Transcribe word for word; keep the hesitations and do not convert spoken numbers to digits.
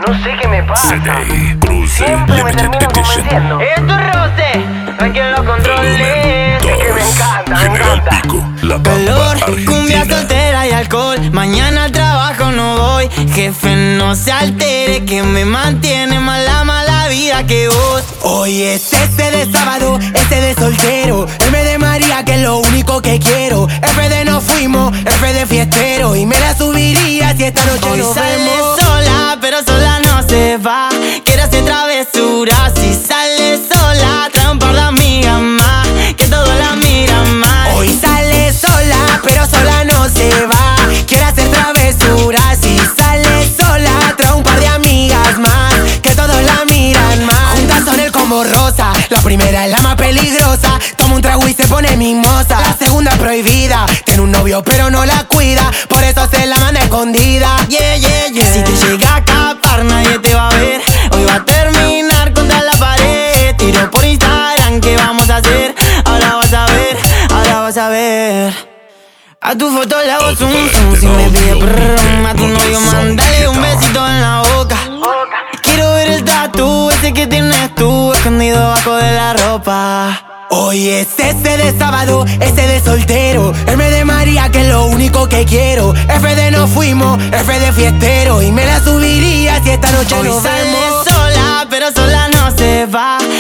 No sé qué me pasa. C D Bruce Siempre me Limited termino Edition. convenciendo. ¡Esto es roce! No hay quien lo controle. Es que me encanta, me General encanta. Pico, la Calor, Pampa cumbia Argentina. soltera y alcohol. Mañana al trabajo no voy. Jefe, no se altere, que me mantiene más la mala vida que vos. Hoy es ese de sábado, ese de soltero. M de María, que es lo único que quiero. F de no fuimos, F de fiestero. Y me la subiría si esta noche Hoy nos sale vemos. sola, pero sola no se va. Quiere hacer travesuras. Si sale sola, trae un par de amigas más, que todos la miran mal. Hoy sale sola, pero sola no se va. Quiere hacer travesuras. Si sale sola, trae un par de amigas más, que todos la miran mal. Juntas son el combo rosa. La primera es la más peligrosa. Toma un trago y se pone mimosa. La segunda prohibida. Tiene un novio pero no la cuida, por eso se la manda escondida. Yeah, yeah, yeah. Si te llega a escapar, nadie te va a ver. Hoy va a terminar contra la pared. Tiro por Instagram, ¿qué vamos a hacer? Ahora vas a ver, ahora vas a ver. A tu foto le hago zoom zoom. Si me pide prrrm, a tu novio mandale un besito en la boca. Quiero ver el tatu ese que tienes tú escondido bajo de la ropa. Hoy es ese de sábado, ese de soltero. M de María, que es lo único que quiero. F de no fuimos, F de fiestero. Y me la subiría si esta noche Hoy nos sale vemos. sola, pero sola no se va.